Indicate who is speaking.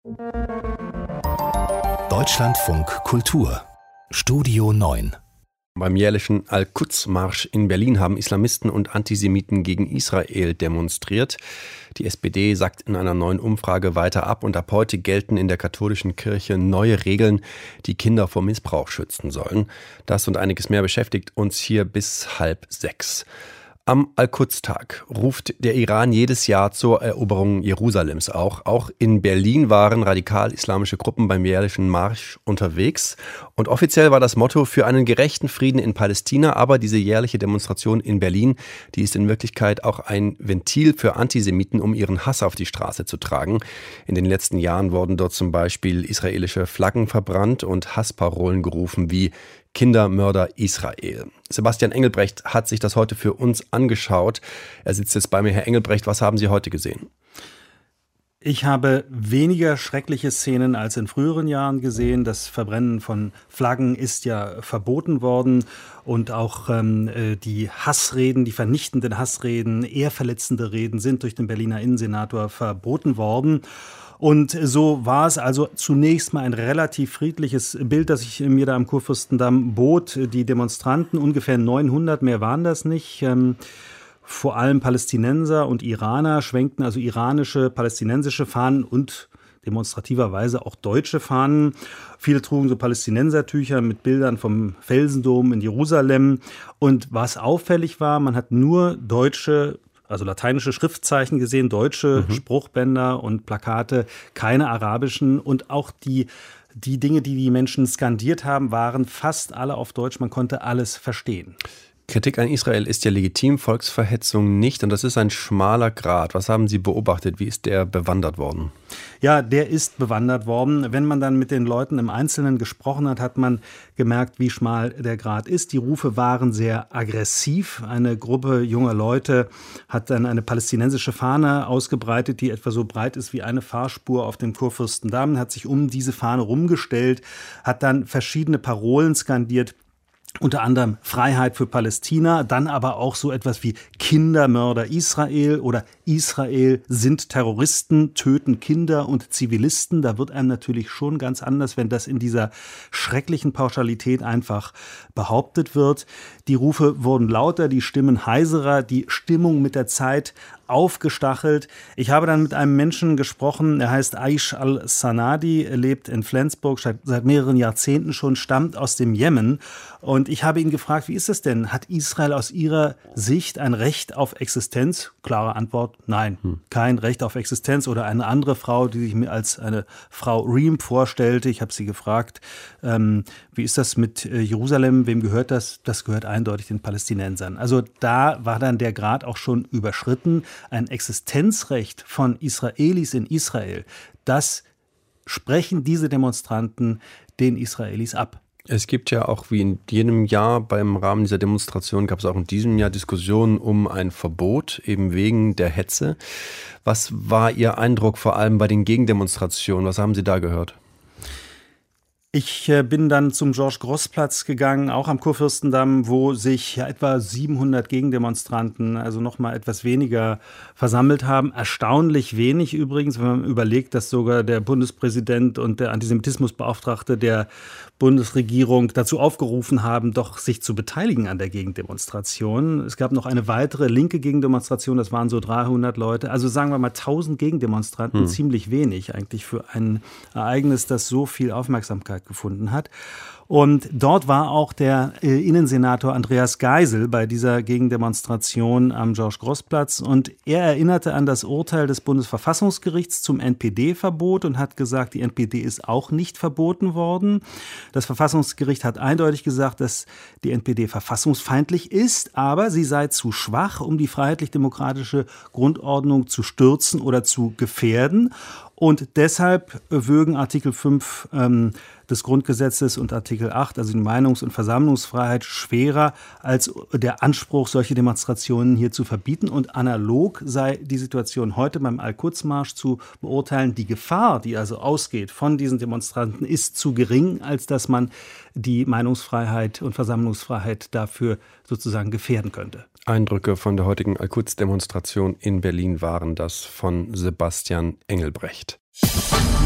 Speaker 1: Deutschlandfunk Kultur Studio 9.
Speaker 2: Beim jährlichen Al-Quds-Marsch in Berlin haben Islamisten und Antisemiten gegen Israel demonstriert. Die SPD sackt in einer neuen Umfrage weiter ab und ab heute gelten in der katholischen Kirche neue Regeln, die Kinder vor Missbrauch schützen sollen. Das und einiges mehr beschäftigt uns hier bis 5:30. Am Al-Quds-Tag ruft der Iran jedes Jahr zur Eroberung Jerusalems auch. Auch in Berlin waren radikal-islamische Gruppen beim jährlichen Marsch unterwegs. Und offiziell war das Motto für einen gerechten Frieden in Palästina. Aber diese jährliche Demonstration in Berlin, die ist in Wirklichkeit auch ein Ventil für Antisemiten, um ihren Hass auf die Straße zu tragen. In den letzten Jahren wurden dort zum Beispiel israelische Flaggen verbrannt und Hassparolen gerufen wie Kindermörder Israel. Sebastian Engelbrecht hat sich das heute für uns angeschaut. Er sitzt jetzt bei mir. Herr Engelbrecht, was haben Sie heute gesehen?
Speaker 3: Ich habe weniger schreckliche Szenen als in früheren Jahren gesehen. Das Verbrennen von Flaggen ist ja verboten worden und auch die Hassreden, die vernichtenden Hassreden, ehrverletzende Reden sind durch den Berliner Innensenator verboten worden. Und so war es also zunächst mal ein relativ friedliches Bild, das ich mir da am Kurfürstendamm bot. Die Demonstranten, ungefähr 900, mehr waren das nicht. Vor allem Palästinenser und Iraner schwenkten also iranische, palästinensische Fahnen und demonstrativerweise auch deutsche Fahnen. Viele trugen so Palästinensertücher mit Bildern vom Felsendom in Jerusalem. Und was auffällig war, man hat nur deutsche, also lateinische Schriftzeichen gesehen, deutsche Spruchbänder und Plakate, keine arabischen. Und auch die Dinge, die die Menschen skandiert haben, waren fast alle auf Deutsch. Man konnte alles verstehen.
Speaker 2: Kritik an Israel ist ja legitim, Volksverhetzung nicht. Und das ist ein schmaler Grat. Was haben Sie beobachtet? Wie ist der bewandert worden?
Speaker 3: Ja, der ist bewandert worden. Wenn man dann mit den Leuten im Einzelnen gesprochen hat, hat man gemerkt, wie schmal der Grat ist. Die Rufe waren sehr aggressiv. Eine Gruppe junger Leute hat dann eine palästinensische Fahne ausgebreitet, die etwa so breit ist wie eine Fahrspur auf dem Kurfürstendamm, hat sich um diese Fahne rumgestellt, hat dann verschiedene Parolen skandiert. Unter anderem Freiheit für Palästina, dann aber auch so etwas wie Kindermörder Israel oder Israel sind Terroristen, töten Kinder und Zivilisten. Da wird einem natürlich schon ganz anders, wenn das in dieser schrecklichen Pauschalität einfach behauptet wird. Die Rufe wurden lauter, die Stimmen heiserer, die Stimmung mit der Zeit aufgestachelt. Ich habe dann mit einem Menschen gesprochen, er heißt Aish al-Sanadi, lebt in Flensburg seit mehreren Jahrzehnten schon, stammt aus dem Jemen. Und ich habe ihn gefragt, wie ist es denn? Hat Israel aus Ihrer Sicht ein Recht auf Existenz? Klare Antwort, nein, kein Recht auf Existenz. Oder eine andere Frau, die sich mir als eine Frau Reem vorstellte. Ich habe sie gefragt, wie ist das mit Jerusalem? Wem gehört das? Das gehört eindeutig den Palästinensern. Also da war dann der Grad auch schon überschritten. Ein Existenzrecht von Israelis in Israel, das sprechen diese Demonstranten den Israelis ab.
Speaker 2: Es gibt ja auch wie in jedem Jahr beim Rahmen dieser Demonstration gab es auch in diesem Jahr Diskussionen um ein Verbot, eben wegen der Hetze. Was war Ihr Eindruck vor allem bei den Gegendemonstrationen? Was haben Sie da gehört?
Speaker 3: Ich bin dann zum Georges-Gross-Platz gegangen, auch am Kurfürstendamm, wo sich ja etwa 700 Gegendemonstranten, also noch mal etwas weniger, versammelt haben. Erstaunlich wenig übrigens, wenn man überlegt, dass sogar der Bundespräsident und der Antisemitismusbeauftragte der Bundesregierung dazu aufgerufen haben, doch sich zu beteiligen an der Gegendemonstration. Es gab noch eine weitere linke Gegendemonstration, das waren so 300 Leute. Also sagen wir mal 1000 Gegendemonstranten, ziemlich wenig eigentlich für ein Ereignis, das so viel Aufmerksamkeit gefunden hat. Und dort war auch der Innensenator Andreas Geisel bei dieser Gegendemonstration am Georges-Gross-Platz. Und er erinnerte an das Urteil des Bundesverfassungsgerichts zum NPD-Verbot und hat gesagt, die NPD ist auch nicht verboten worden. Das Verfassungsgericht hat eindeutig gesagt, dass die NPD verfassungsfeindlich ist, aber sie sei zu schwach, um die freiheitlich-demokratische Grundordnung zu stürzen oder zu gefährden. Und deshalb würgen Artikel 5 des Grundgesetzes und Artikel 8, also die Meinungs- und Versammlungsfreiheit, schwerer als der Anspruch, solche Demonstrationen hier zu verbieten. Und analog sei die Situation heute beim Al-Quds-Marsch zu beurteilen. Die Gefahr, die also ausgeht von diesen Demonstranten, ist zu gering, als dass man die Meinungsfreiheit und Versammlungsfreiheit dafür sozusagen gefährden könnte.
Speaker 2: Eindrücke von der heutigen Al-Quds-Demonstration in Berlin waren das von Sebastian Engelbrecht.